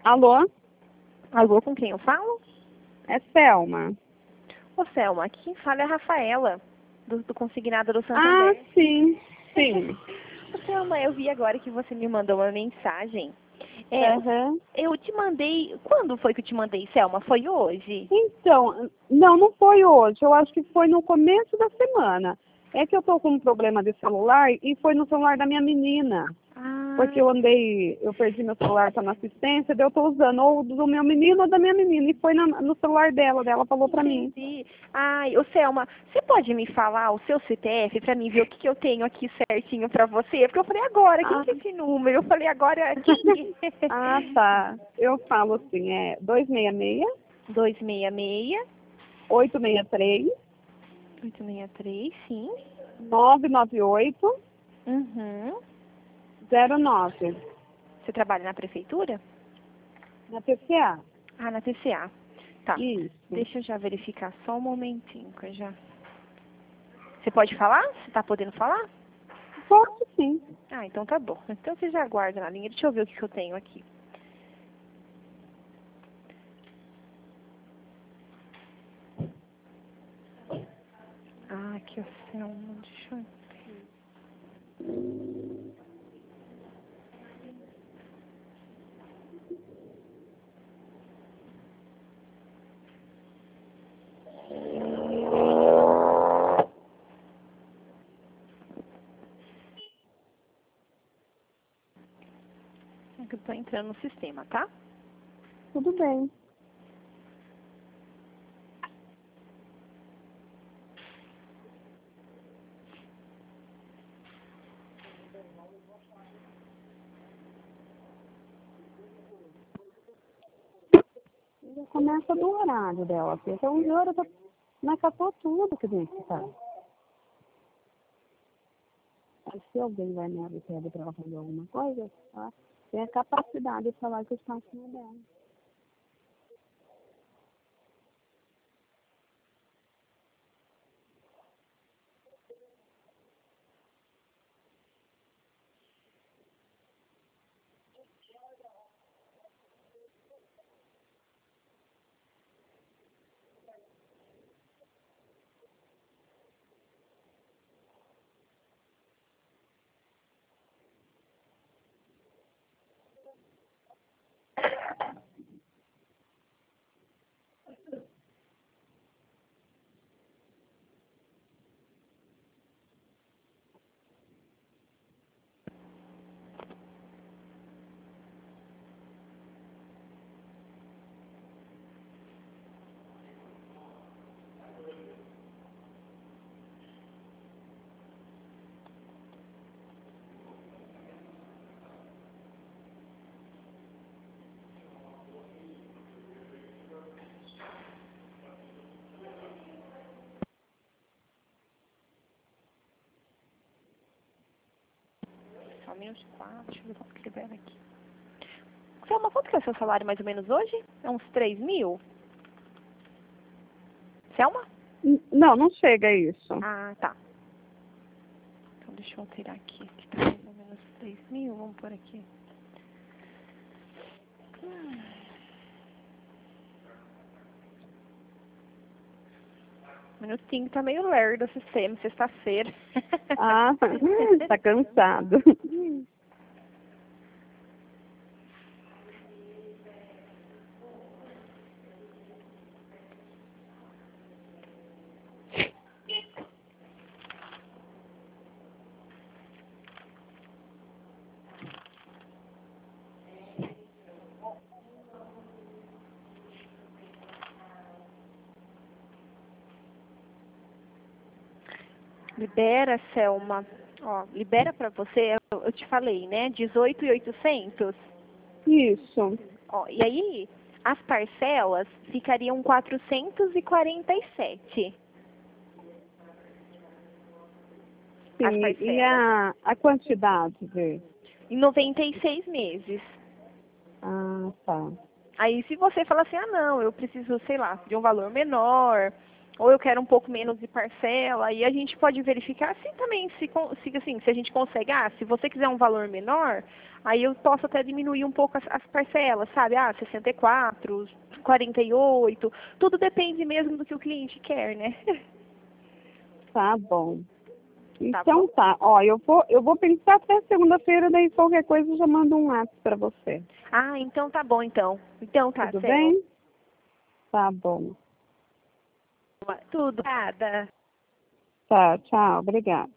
Alô? Alô, com quem eu falo? É Selma. Ô, Selma, aqui quem fala é a Rafaela, do Consignado do Ah, Santander. sim, sim. Ô, Selma, eu vi agora que você me mandou uma mensagem. É, Aham. eu te mandei... Quando foi que eu te mandei, Selma? Foi hoje? Então, não foi hoje. Eu acho que foi no começo da semana. É que eu tô com um problema de celular e foi no celular da minha menina. Ah, Porque eu perdi meu celular, tá na assistência, daí eu tô usando ou do meu menino ou da minha menina. E foi no celular dela, daí ela falou pra mim. entendi. Ai, ô, Selma, você pode me falar o seu CPF pra mim ver o que eu tenho aqui certinho pra você? Porque eu falei agora, quem Ah, que é esse número? Eu falei agora, quem que é? ah, tá. Eu falo assim, 266 266 863 863, sim. 998 Uhum. 09 Você trabalha na prefeitura? na TCA. Ah, na TCA. Tá. Isso. Deixa eu já verificar só um momentinho que eu já... Você pode falar? Você tá podendo falar? Posso sim. Ah, então tá bom. Então você já aguarda na linha. Deixa eu ver o que eu tenho aqui. Ah, aqui, ó, Selma. Deixa eu... É que eu tô entrando no sistema, tá? Tudo bem. Já começa do horário dela, porque até 11 horas acabou tudo que tem que estar. Aí se alguém vai nela e pede para ela fazer alguma coisa, ela tem a capacidade de falar que está acima dela. Só menos 4. Deixa eu ver quanto que libera aqui. Selma, quanto que é o seu salário mais ou menos hoje? É uns 3.000? Selma? Não, não chega a isso. Ah, tá. Então deixa eu alterar aqui. Aqui tá mais ou menos 3.000. Vamos por aqui. Minutinho, tá meio lerdo o sistema, sexta-feira. Ah, tá cansado. Libera, Selma. Ó, libera pra você, eu te falei, né? 18.800. Isso. Ó, e aí, as parcelas ficariam 447. As Sim, e parcelas. a quantidade de... Em 96 meses. Ah, tá. Aí, se você falar assim, ah, não, eu preciso, sei lá, de um valor menor, ou eu quero um pouco menos de parcela, e a gente pode verificar assim também, se a gente consegue, se você quiser um valor menor, aí eu posso até diminuir um pouco as parcelas, sabe? 64, 48, tudo depende mesmo do que o cliente quer, né? Tá bom. Tá Então bom? tá, ó, eu vou pensar até segunda-feira, daí qualquer coisa eu já mando um WhatsApp pra você. Então tá bom, então. Então tá, Tudo Céu. bem? Tá bom. Tudo, nada. Tá, tchau, obrigada.